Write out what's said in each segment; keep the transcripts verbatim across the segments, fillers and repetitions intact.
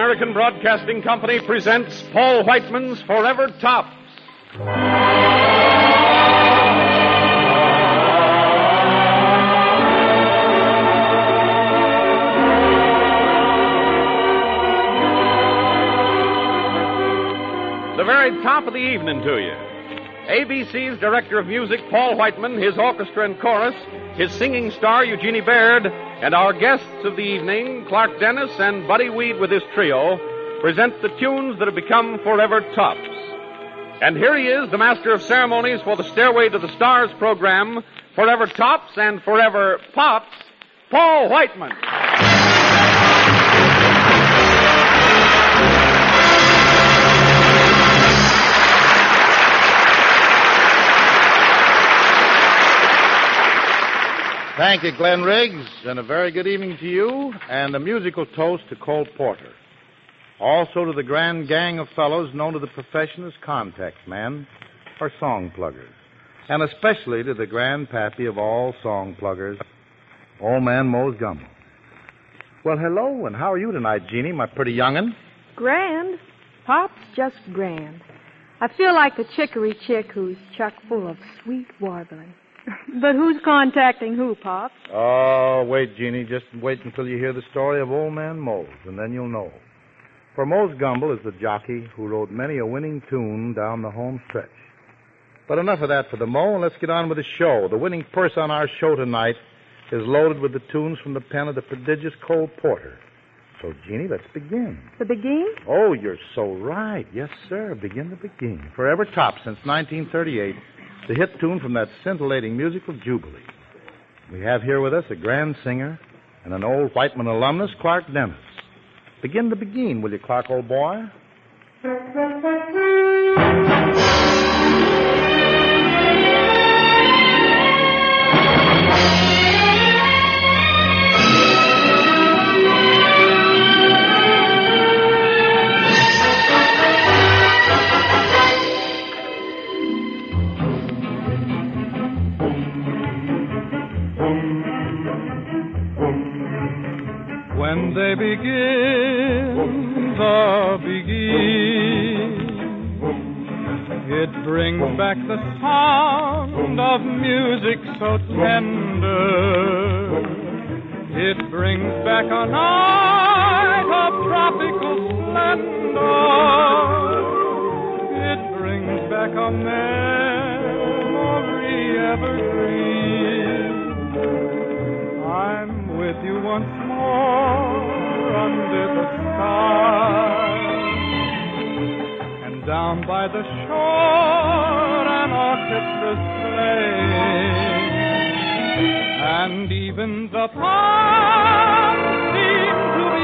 American Broadcasting Company presents Paul Whiteman's Forever Tops. The very top of the evening to you. A B C's Director of Music, Paul Whiteman, his orchestra and chorus, his singing star, Eugenie Baird, and our guests of the evening, Clark Dennis and Buddy Weed with his trio, present the tunes that have become forever tops. And here he is, the master of ceremonies for the Stairway to the Stars program, Forever Tops and Forever Pops, Paul Whiteman. Thank you, Glenn Riggs, and a very good evening to you, and a musical toast to Cole Porter. Also to the grand gang of fellows known to the profession as contact men, or song pluggers. And especially to the grandpappy of all song pluggers, old man Mose Gumbel. Well, hello, and how are you tonight, Jeannie, my pretty young'un? Grand. Pop's just grand. I feel like the chicory chick who's chock full of sweet warbling. But who's contacting who, Pop? Oh, wait, Jeannie. Just wait until you hear the story of old man Mose, and then you'll know. For Mose Gumbel is the jockey who rode many a winning tune down the home stretch. But enough of that for the Mo, and let's get on with the show. The winning purse on our show tonight is loaded with the tunes from the pen of the prodigious Cole Porter. So, Jeannie, let's begin. The begin? Oh, you're so right. Yes, sir. Begin the begin. Forever top since nineteen thirty-eight. The hit tune from that scintillating musical Jubilee. We have here with us a grand singer and an old Whiteman alumnus, Clark Dennis. Begin to begin, will you, Clark, old boy? When they begin the begin, it brings back the sound of music so tender. It brings back a night of tropical splendor. It brings back a memory evergreen. I'm with you once more under the stars, and down by the shore an orchestra's playing, and even the palms seem to be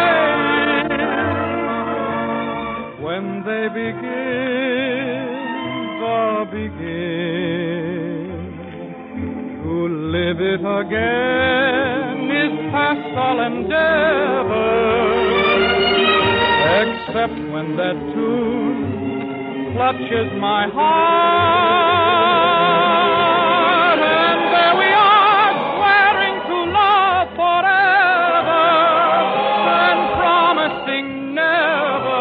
swaying when they begin the begin. To live it again is past all endeavor, except when that tune clutches my heart, and there we are, swearing to love forever, and promising never,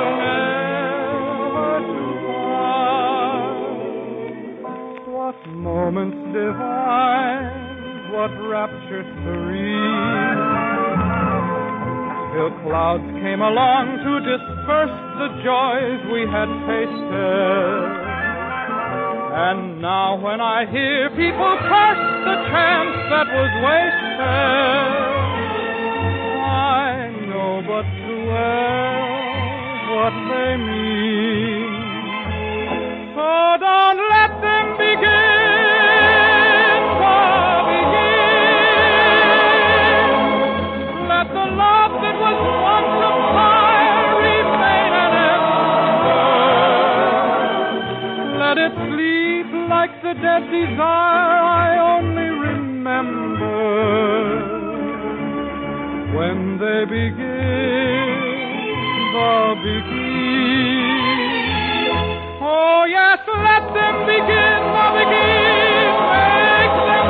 never to part. What moments divine, what rapture serene, till clouds came along to disperse the joys we had tasted. And now when I hear people curse the chance that was wasted, I know but too well what they mean. So don't let them begin. Dead desire I only remember when they begin the begin. Oh yes, let them begin the begin. Make them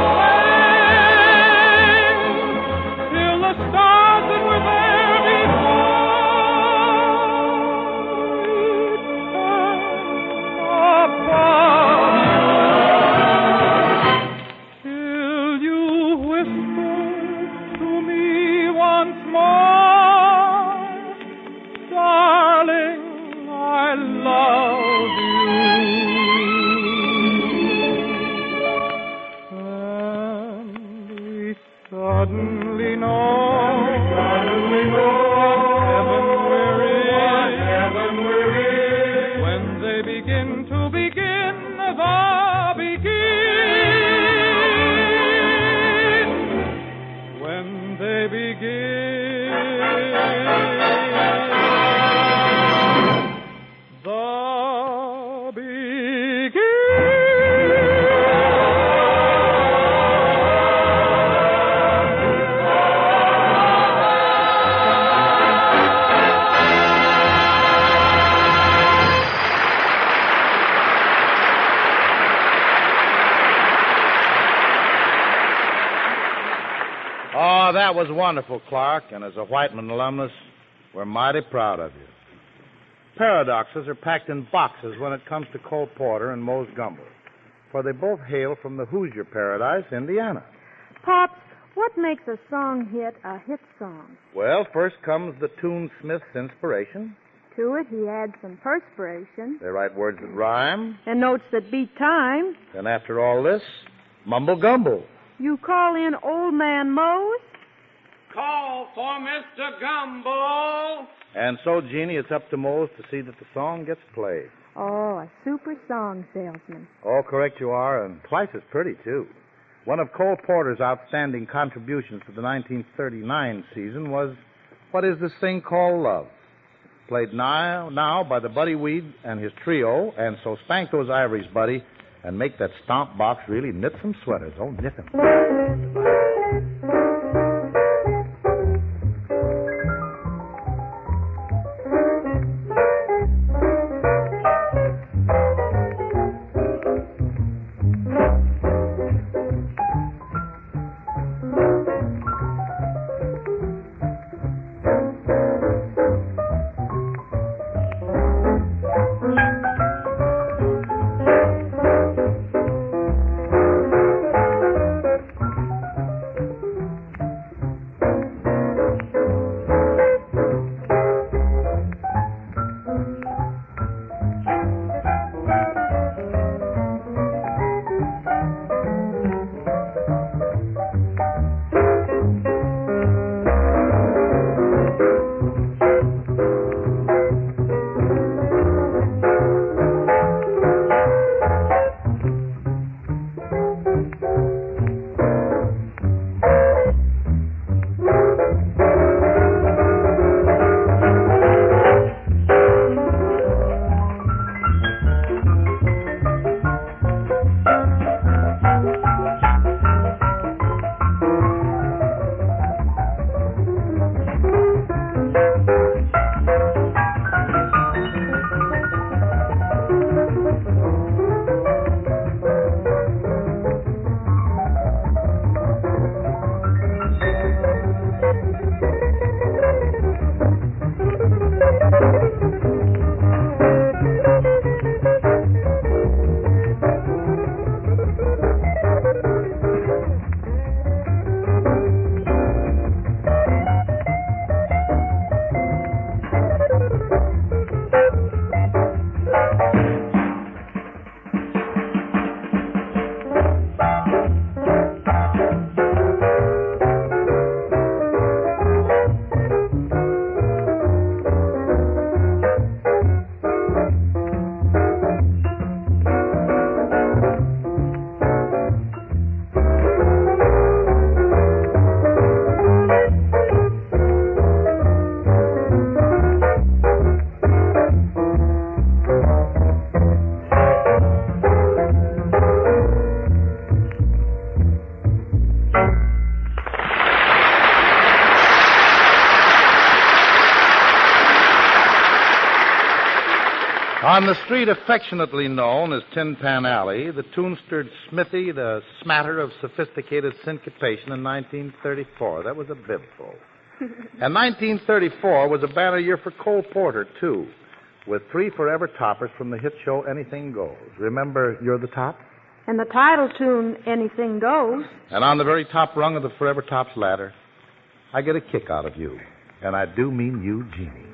play till the stars that were there before that was wonderful, Clark, and as a Whiteman alumnus, we're mighty proud of you. Paradoxes are packed in boxes when it comes to Cole Porter and Mose Gumbel, for they both hail from the Hoosier Paradise, Indiana. Pops, what makes a song hit a hit song? Well, first comes the tunesmith's inspiration. To it, he adds some perspiration. They write words that rhyme. And notes that beat time. Then after all this, mumble gumble. You call in Old Man Mose? Call for Mister Gumbel. And so, Jeannie, it's up to Mose to see that the song gets played. Oh, a super song salesman. Oh, correct you are, and twice as pretty, too. One of Cole Porter's outstanding contributions to the nineteen thirty-nine season was What Is This Thing Called Love? Played now, now by the Buddy Weed and his trio, and so spank those ivories, Buddy, and make that stomp box really knit some sweaters. Oh, knit them. On the street affectionately known as Tin Pan Alley, the tune stirred Smithy the smatter of sophisticated syncopation in nineteen thirty-four. That was a bibful. And nineteen thirty-four was a banner year for Cole Porter, too, with three forever toppers from the hit show Anything Goes. Remember, You're the Top? And the title tune, Anything Goes. And on the very top rung of the Forever Tops ladder, I get a kick out of you. And I do mean you, Jeannie.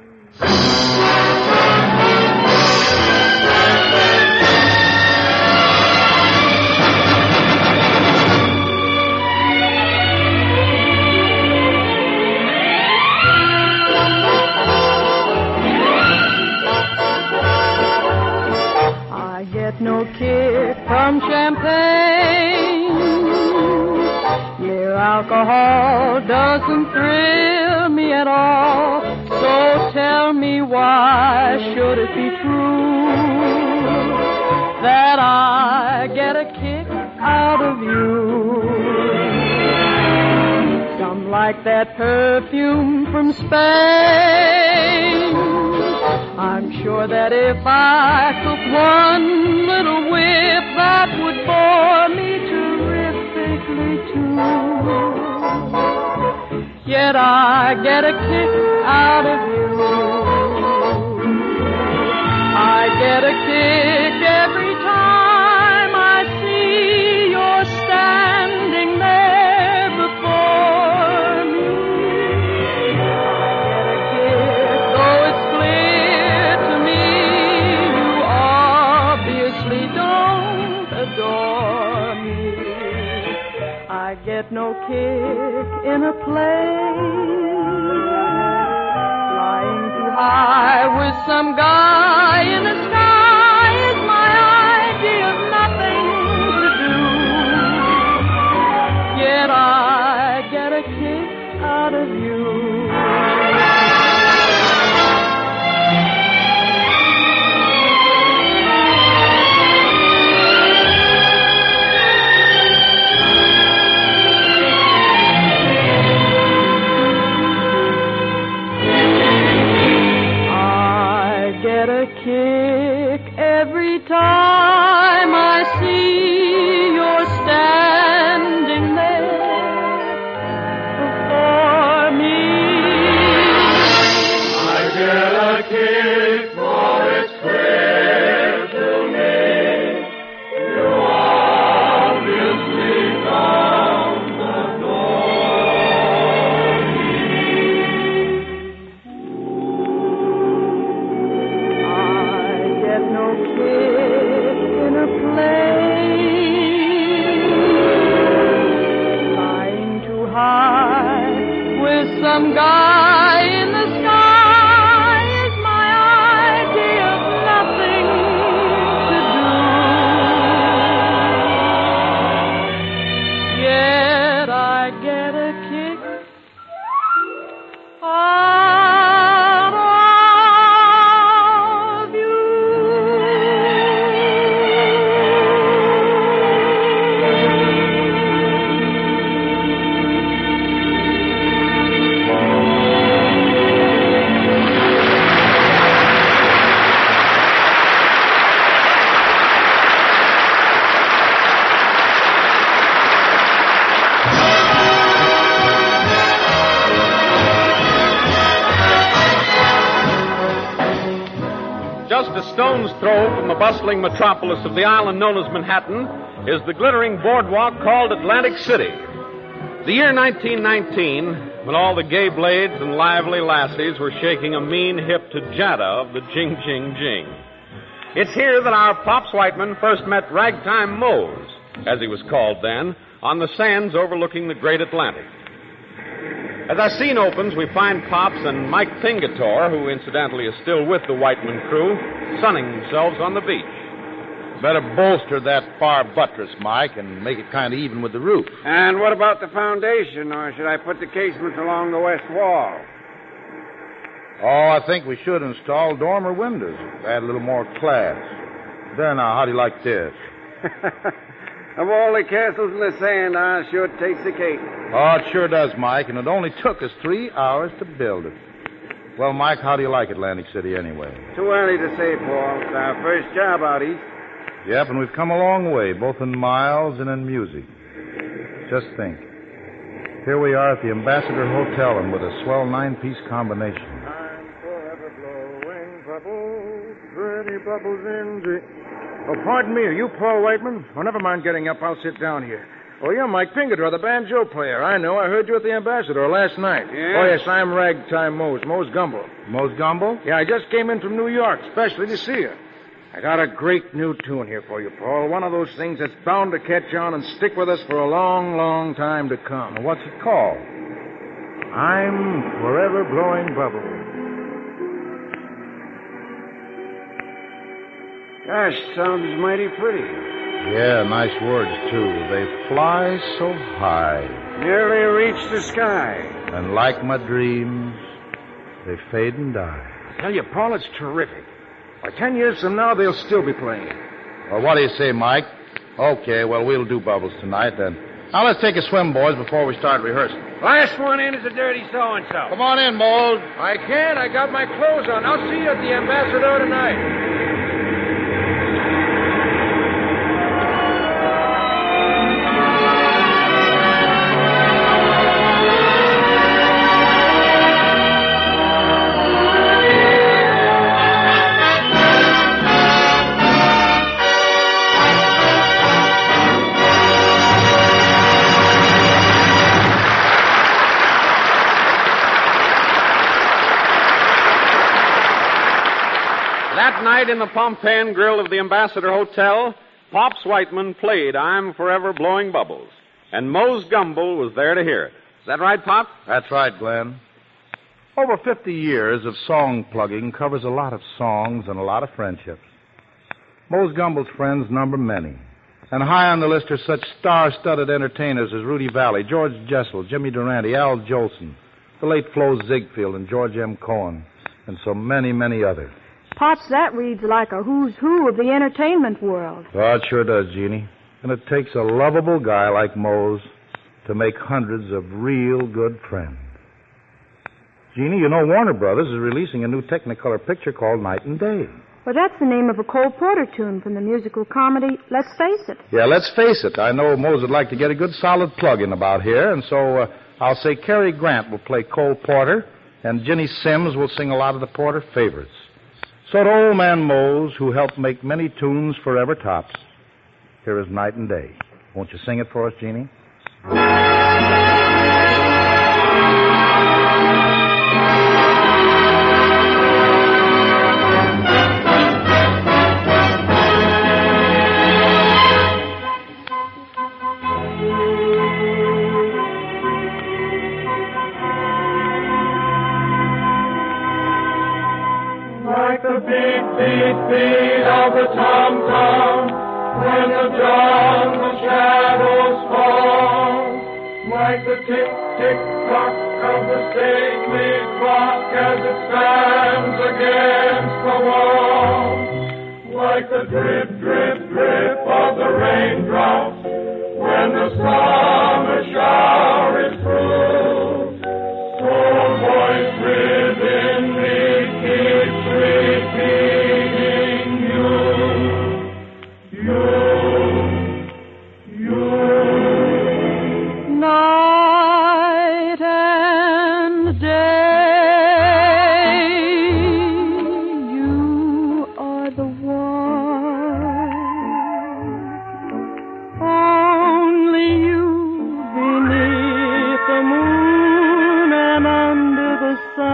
I get no kick from champagne. Mere alcohol doesn't thrill me at all. So tell me, why should it be true that I get a kick out of you? Some like that perfume from Spain. I'm sure that if I took one little whiff, that would bore me terrifically too. yet I get a kick out of you. I get a kick every time I see you're standing there before me. I get a kick, though it's clear to me you obviously don't adore me. I get no kick in a plane, flying too high with some guy in the sky is my idea of nothing to do. Yet I get a kick out of you. Kick every time I see you're standing there before me. I get a kick, for it's clear to me you obviously don't adore me. No kick in a plane, flying too high with some guy in the sky is my idea of nothing to do. Yet I get a kick out of Just a stone's throw from the bustling metropolis of the island known as Manhattan is the glittering boardwalk called Atlantic City. The year nineteen nineteen, when all the gay blades and lively lassies were shaking a mean hip to Jada of the Jing Jing Jing. It's here that our Pops Whiteman first met Ragtime Mose, as he was called then, on the sands overlooking the great Atlantic. As our scene opens, we find Pops and Mike Pingatore, who incidentally is still with the Whiteman crew, sunning themselves on the beach. Better bolster that far buttress, Mike, and make it kind of even with the roof. And what about the foundation, or should I put the casements along the west wall? Oh, I think we should install dormer windows. Add a little more class. There now, how do you like this? Of all the castles in the sand, I sure takes the cake. Oh, it sure does, Mike, and it only took us three hours to build it. Well, Mike, how do you like Atlantic City anyway? Too early to say, Paul. It's our first job out east. Yep, and we've come a long way, both in miles and in music. Just think. Here we are at the Ambassador Hotel and with a swell nine-piece combination. I'm forever blowing bubbles, pretty bubbles in the... Oh, pardon me. Are you Paul Whiteman? Oh, never mind getting up. I'll sit down here. Oh, you're Mike Pingatore, the banjo player. I know. I heard you at the Ambassador last night. Yeah? Oh, yes, I'm Ragtime Mose, Mose Gumble. Mose Gumble? Yeah, I just came in from New York, especially to see you. I got a great new tune here for you, Paul. One of those things that's bound to catch on and stick with us for a long, long time to come. Well, what's it called? I'm forever blowing bubbles. Gosh, sounds mighty pretty. Yeah, nice words, too. They fly so high. Nearly reach the sky. And like my dreams, they fade and die. I tell you, Paul, it's terrific. By ten years from now, they'll still be playing it. Well, what do you say, Mike? Okay, well, we'll do bubbles tonight, then. Now, let's take a swim, boys, before we start rehearsing. Last one in is a dirty so-and-so. Come on in, Mose. I can't. I got my clothes on. I'll see you at the Ambassador tonight. night in the Pompeian Grill of the Ambassador Hotel, Pops Whiteman played I'm Forever Blowing Bubbles, and Mose Gumble was there to hear it. Is that right, Pop? That's right, Glenn. Over fifty years of song plugging covers a lot of songs and a lot of friendships. Mose Gumble's friends number many. And high on the list are such star-studded entertainers as Rudy Valley, George Jessel, Jimmy Durante, Al Jolson, the late Flo Ziegfeld, and George M. Cohen, and so many, many others. Pops, that reads like a who's who of the entertainment world. Oh, it sure does, Jeannie. And it takes a lovable guy like Mose to make hundreds of real good friends. Jeannie, you know Warner Brothers is releasing a new Technicolor picture called Night and Day. Well, that's the name of a Cole Porter tune from the musical comedy Let's Face It. Yeah, let's face it. I know Mose would like to get a good solid plug-in about here, and so uh, I'll say Cary Grant will play Cole Porter, and Ginny Sims will sing a lot of the Porter favorites. So to old man Mose, who helped make many tunes forever tops, here is Night and Day. Won't you sing it for us, Jeannie? Like the beat, beat, beat of the tom-tom, when the dawn, the shadows fall. Like the tick, tick, tock of the stately clock as it stands against the wall. Like the drip, drip, drip of the raindrops when the summer shower is through. So voice within me keeps repeating you, you, you. Night and day, you are the one. Only you beneath the moon and under the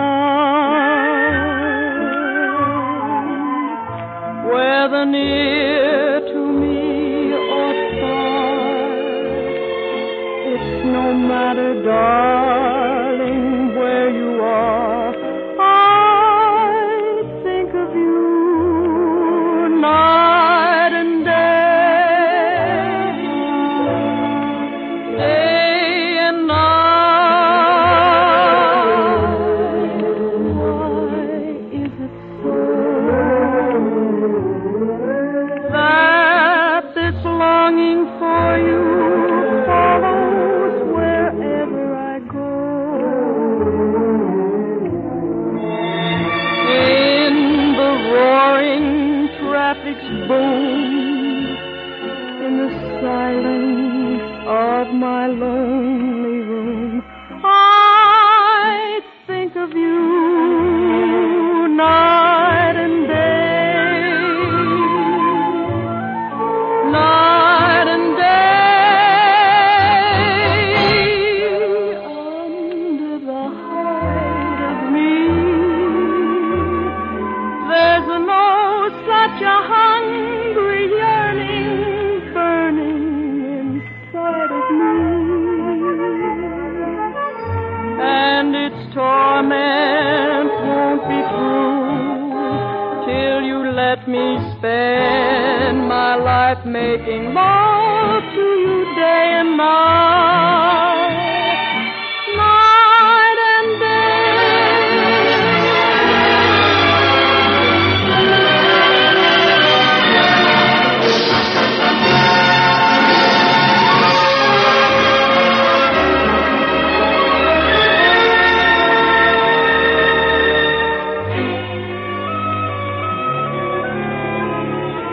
sun. Whether near to me or far, it's no matter, darling, where you are. I think of you night and day, day and night. Why is it so that this longing for you follows wherever I go? In the roaring traffic's boom, in the silence of my lonely room, I think of you night and day, night and day. Under the hide of me, there's no such a hungry yearning burning inside of me, and its torment won't be through till you let me spend my life making love to you day and night, night and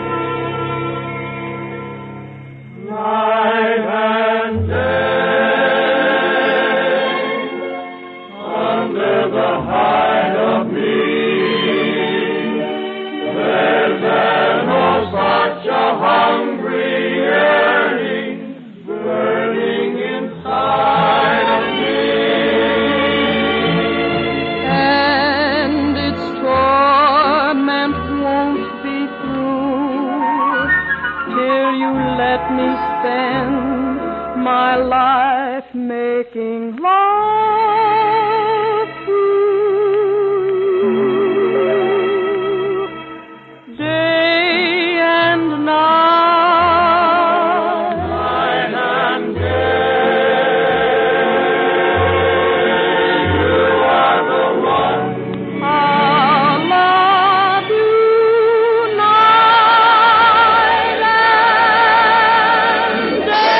Night and day. will you let me spend my life making love to you day and night, night and day. You are the one I'll love you night and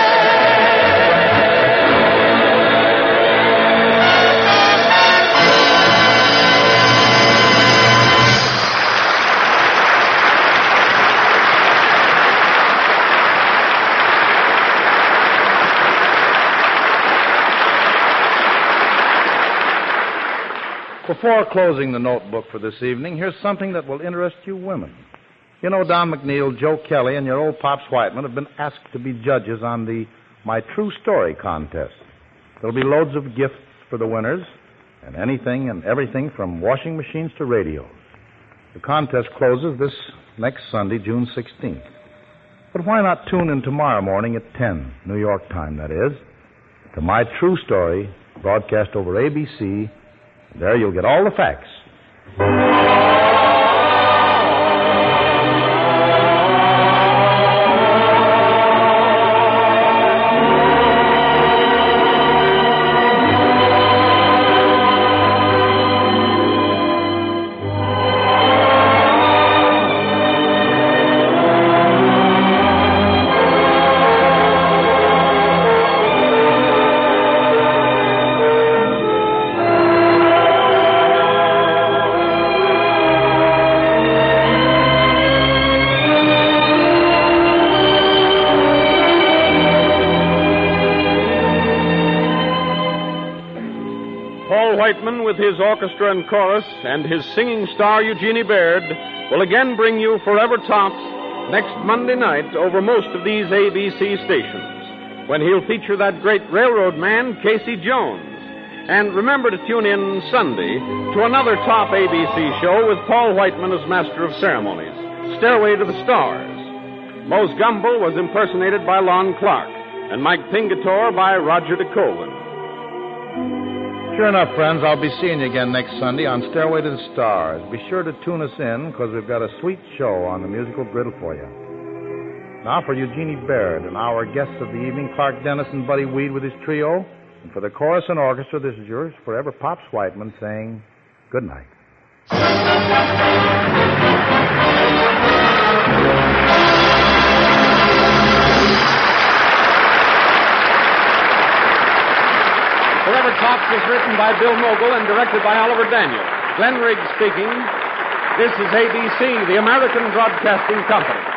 Before closing the notebook for this evening, here's something that will interest you women. You know, Don McNeil, Joe Kelly, and your old Pops Whiteman have been asked to be judges on the My True Story contest. There'll be loads of gifts for the winners, and anything and everything from washing machines to radios. The contest closes this next Sunday, June sixteenth. But why not tune in tomorrow morning at ten, New York time, that is, to My True Story, broadcast over A B C. There you'll get all the facts. Paul Whiteman, with his orchestra and chorus, and his singing star, Eugenie Baird, will again bring you Forever Tops next Monday night over most of these A B C stations, when he'll feature that great railroad man, Casey Jones. And remember to tune in Sunday to another top A B C show with Paul Whiteman as Master of Ceremonies, Stairway to the Stars. Mose Gumble was impersonated by Lon Clark, and Mike Pingatore by Roger de Colvin. Sure enough, friends, I'll be seeing you again next Sunday on Stairway to the Stars. Be sure to tune us in, because we've got a sweet show on the musical griddle for you. Now for Eugenie Baird and our guests of the evening, Clark Dennis and Buddy Weed with his trio. And for the chorus and orchestra, this is yours forever, Pops Whiteman, saying good night. Forever Tops was written by Bill Mogul and directed by Oliver Daniels. Glenn Riggs speaking. This is A B C, the American Broadcasting Company.